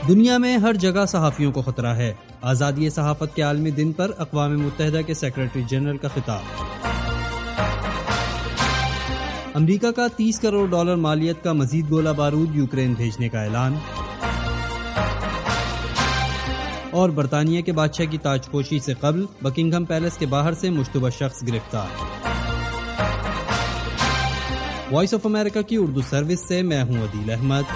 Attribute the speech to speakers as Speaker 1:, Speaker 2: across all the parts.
Speaker 1: دنیا میں ہر جگہ صحافیوں کو خطرہ ہے، آزادی صحافت کے عالمی دن پر اقوام متحدہ کے سیکرٹری جنرل کا خطاب۔ امریکہ کا $30 کروڑ مالیت کا مزید گولہ بارود یوکرین بھیجنے کا اعلان، اور برطانیہ کے بادشاہ کی تاج پوشی سے قبل بکنگھم پیلس کے باہر سے مشتبہ شخص گرفتار۔ وائس آف امریکہ کی اردو سروس سے میں ہوں عدیل احمد۔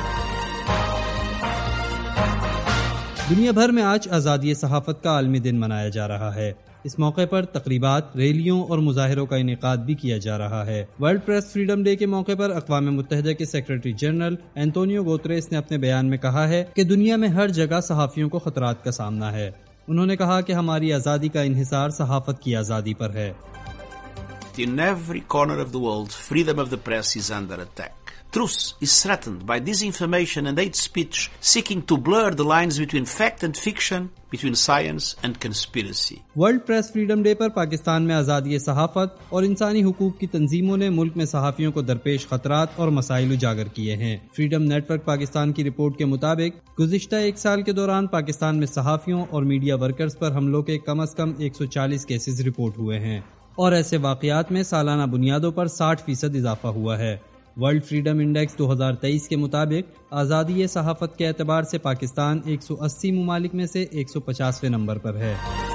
Speaker 1: دنیا بھر میں آج آزادی صحافت کا عالمی دن منایا جا رہا ہے۔ اس موقع پر تقریبات، ریلیوں اور مظاہروں کا انعقاد بھی کیا جا رہا ہے۔ ورلڈ پریس فریڈم ڈے کے موقع پر اقوام متحدہ کے سیکرٹری جنرل اینٹونیو گوتریس نے اپنے بیان میں کہا ہے کہ دنیا میں ہر جگہ صحافیوں کو خطرات کا سامنا ہے۔ انہوں نے کہا کہ ہماری آزادی کا انحصار صحافت کی آزادی پر ہے۔
Speaker 2: In every corner of the world, freedom of the press is under attack. Truth is threatened by disinformation and hate speech seeking to blur the lines between fact and fiction, between science and conspiracy.
Speaker 1: World press freedom day پر پاکستان میں آزادی صحافت اور انسانی حقوق کی تنظیموں نے ملک میں صحافیوں کو درپیش خطرات اور مسائل اجاگر کیے ہیں۔ فریڈم نیٹ ورک پاکستان کی رپورٹ کے مطابق گزشتہ ایک سال کے دوران پاکستان میں صحافیوں اور میڈیا ورکرز پر حملوں کے کم از کم 140 کیسز رپورٹ ہوئے ہیں، اور ایسے واقعات میں سالانہ بنیادوں پر 60% اضافہ ہوا ہے۔ ورلڈ فریڈم انڈیکس 2023 کے مطابق آزادی صحافت کے اعتبار سے پاکستان 180 ممالک میں سے 150ویں نمبر پر ہے۔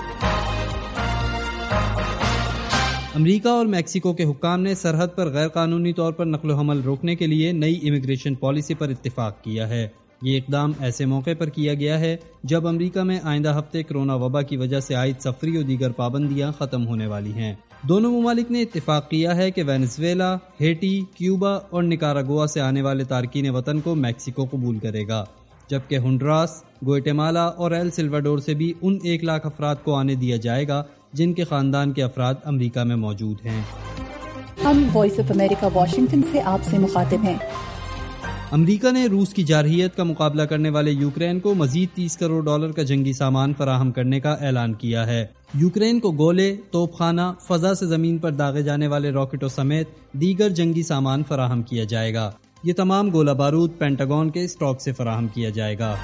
Speaker 1: امریکہ اور میکسیکو کے حکام نے سرحد پر غیر قانونی طور پر نقل و حمل روکنے کے لیے نئی امیگریشن پالیسی پر اتفاق کیا ہے۔ یہ اقدام ایسے موقع پر کیا گیا ہے جب امریکہ میں آئندہ ہفتے کرونا وبا کی وجہ سے عائد سفری اور دیگر پابندیاں ختم ہونے والی ہیں۔ دونوں ممالک نے اتفاق کیا ہے کہ وینزویلا، ہیٹی، کیوبا اور نکاراگوا سے آنے والے تارکین وطن کو میکسیکو قبول کرے گا، جبکہ ہنڈراس، گوئٹمالا اور ایل سلواڈور سے بھی ان 1 لاکھ افراد کو آنے دیا جائے گا جن کے خاندان کے افراد امریکہ میں موجود ہیں۔
Speaker 3: ہم وائس آف امریکہ واشنگٹن سے آپ سے مخاطب ہیں۔
Speaker 1: امریکہ نے روس کی جارحیت کا مقابلہ کرنے والے یوکرین کو مزید $30 کروڑ کا جنگی سامان فراہم کرنے کا اعلان کیا ہے۔ یوکرین کو گولے، توپ خانہ، فضا سے زمین پر داغے جانے والے راکٹوں سمیت دیگر جنگی سامان فراہم کیا جائے گا۔ یہ تمام گولہ بارود پینٹاگون کے اسٹاک سے فراہم کیا جائے گا۔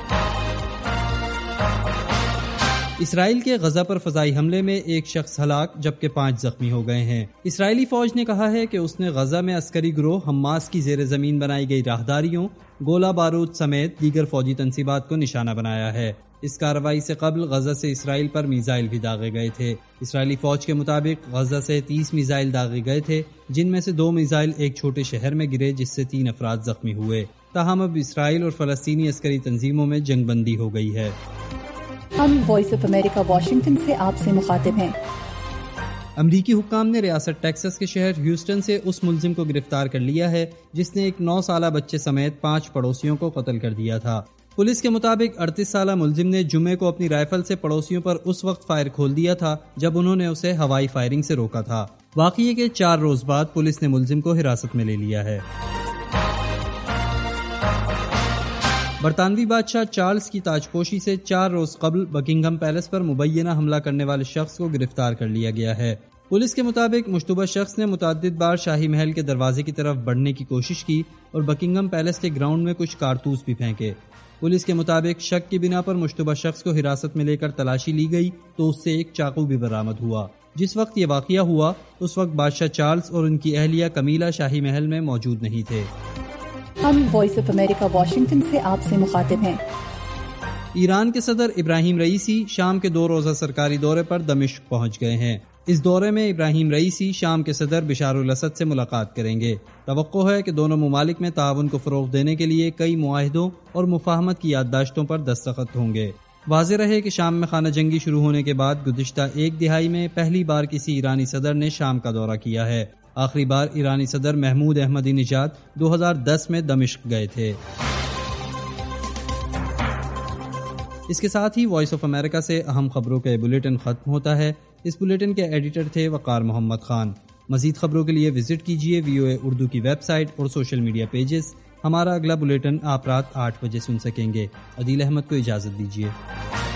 Speaker 1: اسرائیل کے غزہ پر فضائی حملے میں ایک شخص ہلاک جبکہ 5 زخمی ہو گئے ہیں۔ اسرائیلی فوج نے کہا ہے کہ اس نے غزہ میں عسکری گروہ حماس کی زیر زمین بنائی گئی راہداریوں، گولہ بارود سمیت دیگر فوجی تنصیبات کو نشانہ بنایا ہے۔ اس کارروائی سے قبل غزہ سے اسرائیل پر میزائل بھی داغے گئے تھے۔ اسرائیلی فوج کے مطابق غزہ سے 30 میزائل داغے گئے تھے، جن میں سے 2 میزائل ایک چھوٹے شہر میں گرے جس سے 3 افراد زخمی ہوئے۔ تاہم اب اسرائیل اور فلسطینی عسکری تنظیموں میں جنگ بندی ہو گئی ہے۔
Speaker 3: ہم وائس آف امریکہ واشنگٹن سے آپ سے مخاطب ہیں۔
Speaker 1: امریکی حکام نے ریاست ٹیکساس کے شہر ہیوسٹن سے اس ملزم کو گرفتار کر لیا ہے جس نے ایک 9 سالہ بچے سمیت 5 پڑوسیوں کو قتل کر دیا تھا۔ پولیس کے مطابق 38 سالہ ملزم نے جمعے کو اپنی رائفل سے پڑوسیوں پر اس وقت فائر کھول دیا تھا جب انہوں نے اسے ہوائی فائرنگ سے روکا تھا۔ واقعے کے 4 روز بعد پولیس نے ملزم کو حراست میں لے لیا ہے۔ برطانوی بادشاہ چارلز کی تاج پوشی سے 4 روز قبل بکنگھم پیلس پر مبینہ حملہ کرنے والے شخص کو گرفتار کر لیا گیا ہے۔ پولیس کے مطابق مشتبہ شخص نے متعدد بار شاہی محل کے دروازے کی طرف بڑھنے کی کوشش کی اور بکنگھم پیلس کے گراؤنڈ میں کچھ کارتوس بھی پھینکے۔ پولیس کے مطابق شک کی بنا پر مشتبہ شخص کو حراست میں لے کر تلاشی لی گئی تو اس سے ایک چاقو بھی برآمد ہوا۔ جس وقت یہ واقعہ ہوا اس وقت بادشاہ چارلز اور ان کی اہلیہ کمیلا شاہی محل میں موجود نہیں تھے۔
Speaker 3: ہم وائس آف امریکہ واشنگٹن سے آپ سے مخاطب ہیں۔
Speaker 1: ایران کے صدر ابراہیم رئیسی شام کے 2 روزہ سرکاری دورے پر دمشق پہنچ گئے ہیں۔ اس دورے میں ابراہیم رئیسی شام کے صدر بشار الاسد سے ملاقات کریں گے۔ توقع ہے کہ دونوں ممالک میں تعاون کو فروغ دینے کے لیے کئی معاہدوں اور مفاہمت کی یادداشتوں پر دستخط ہوں گے۔ واضح رہے کہ شام میں خانہ جنگی شروع ہونے کے بعد گزشتہ 1 دہائی میں پہلی بار کسی ایرانی صدر نے شام کا دورہ کیا ہے۔ آخری بار ایرانی صدر محمود احمدی نژاد 2010 میں دمشق گئے تھے۔ اس کے ساتھ ہی وائس آف امریکہ سے اہم خبروں کا بلیٹن ختم ہوتا ہے۔ اس بلیٹن کے ایڈیٹر تھے وقار محمد خان۔ مزید خبروں کے لیے وزٹ کیجیے VOA اردو کی ویب سائٹ اور سوشل میڈیا پیجز۔ ہمارا اگلا بلیٹن آپ رات 8 بجے سن سکیں گے۔ عدیل احمد کو اجازت دیجیے۔